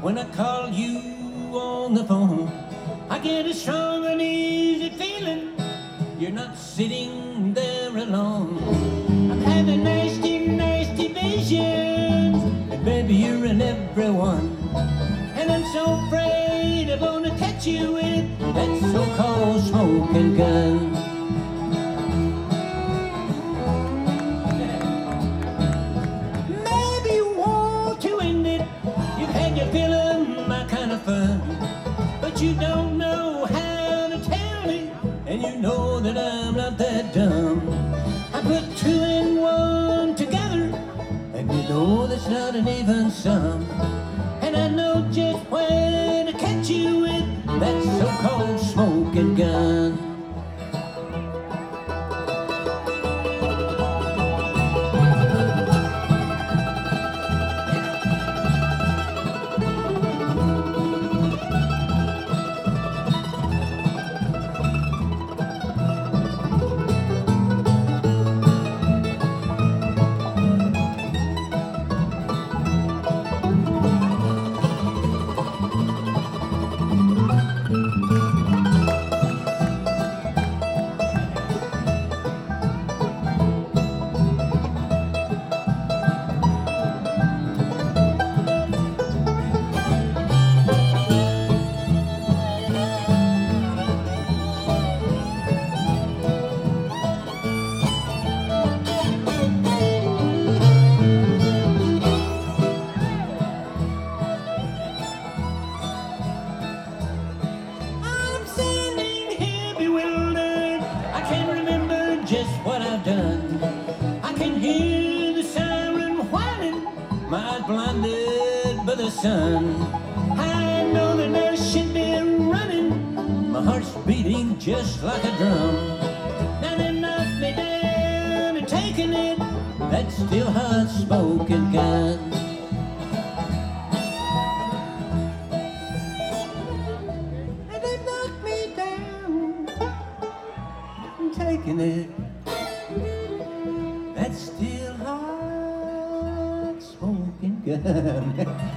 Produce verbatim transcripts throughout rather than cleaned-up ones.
when I call you on the phone. I get a strong and easy feeling you're not sitting there alone. I'm having nasty, nasty visions, and baby, you're in everyone. And I'm so afraid I'm gonna catch you with that so-called smoking gun. Maybe you want to end it, you've had your fill of my kind of fun, but you don't know how to tell me, and you know that I'm not that dumb. I put two and one together, and you know that's not an even sum. And I know just when to catch you with that so-called smoking gun. Just what I've done. I can hear the siren whining, my eyes blinded by the sun. I know that I should be running, my heart's beating just like a drum. Now they knocked me down and taking it, that still hot smoking gun. And they knocked me down and taking it, that still hot smoking gun.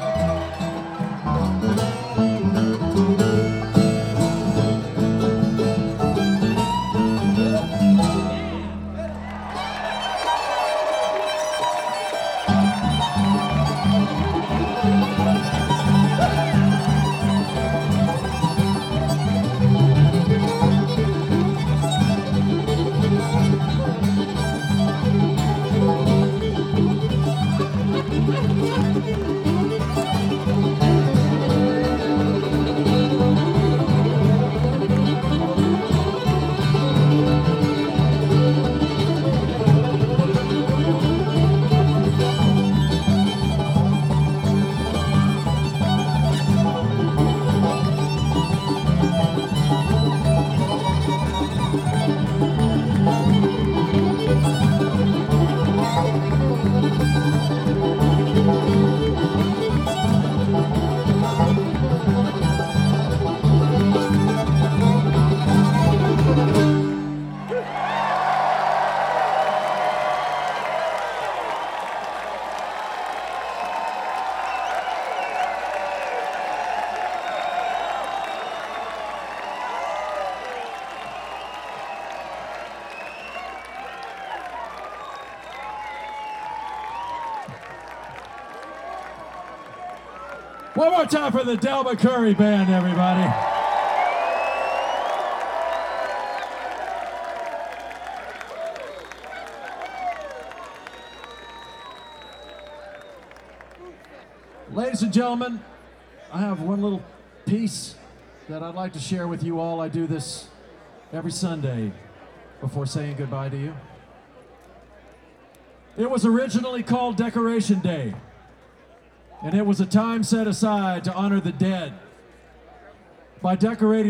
One more time for the Del McCoury Band, everybody. Ladies and gentlemen, I have one little piece that I'd like to share with you all. I do this every Sunday before saying goodbye to you. It was originally called Decoration Day, and it was a time set aside to honor the dead by decorating